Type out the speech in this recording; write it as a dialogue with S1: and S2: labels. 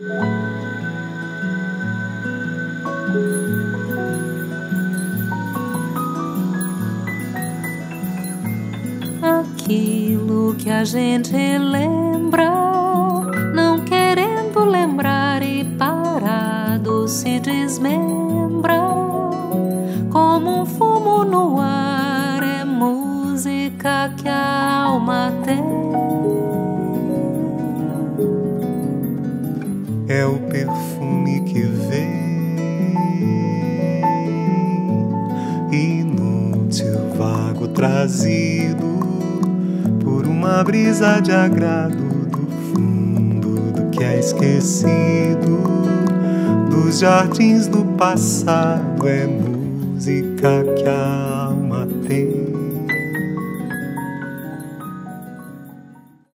S1: Aquilo que a gente lembra, não querendo lembrar e parado se desmembra, como um fumo no ar, é música que a alma tem.
S2: É o perfume que vem, inútil, vago, trazido por uma brisa de agrado do fundo do que é esquecido, dos jardins do passado. É música que a alma tem.